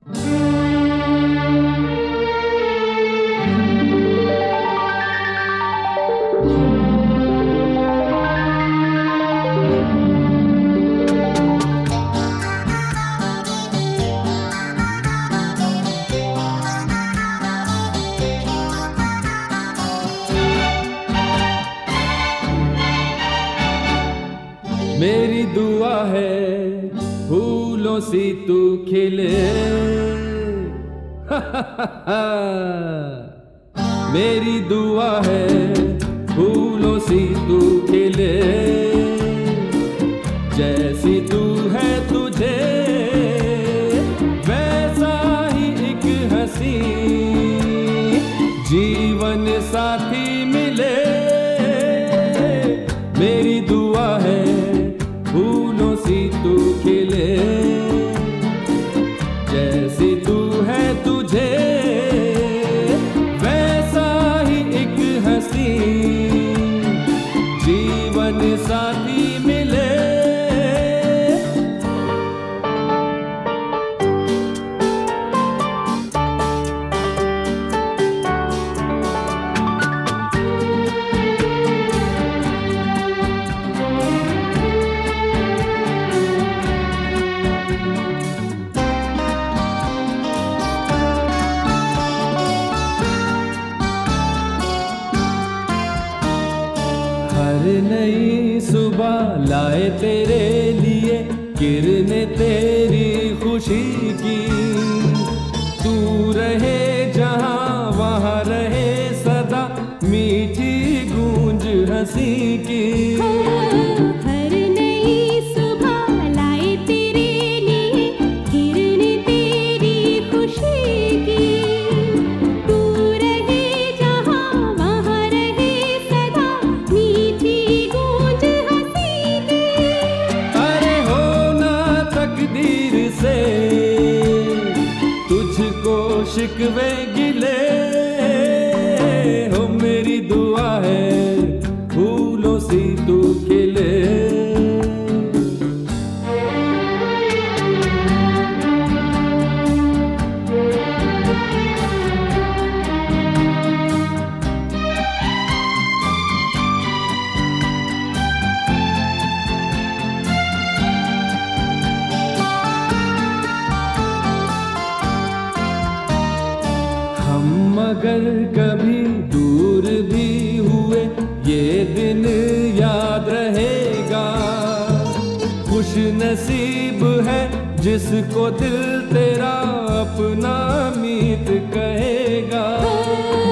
मेरी दुआ है फूलों सी तू खिले मेरी दुआ है फूलों सी तू खिले जैसी तू है तुझे वैसा ही एक हंसी जीवन साथी मिले मेरी दुआ है फूलों सी तू खिले जैसी तू है तुझे वैसा ही एक हंसी जीवन साथी मिले हर नई सुबह लाए तेरे लिए किरणें तेरी खुशी की तू रहे जहां वहां रहे सदा मीठी गूंज हंसी की हर नई सुबह लाए तेरे लिए किरणें तेरी खुशी की तू रहे जहां वहां रहे सदा मीठी गूंज हंसी की अरे होना तकदीर से तुझको शिकवे गिले हो मेरी दुआ है फूलों सी तू खिले हम अगर कभी दूर भी हुए ये दिन याद रहेगा खुश नसीब है जिसको दिल तेरा अपना मीत कहेगा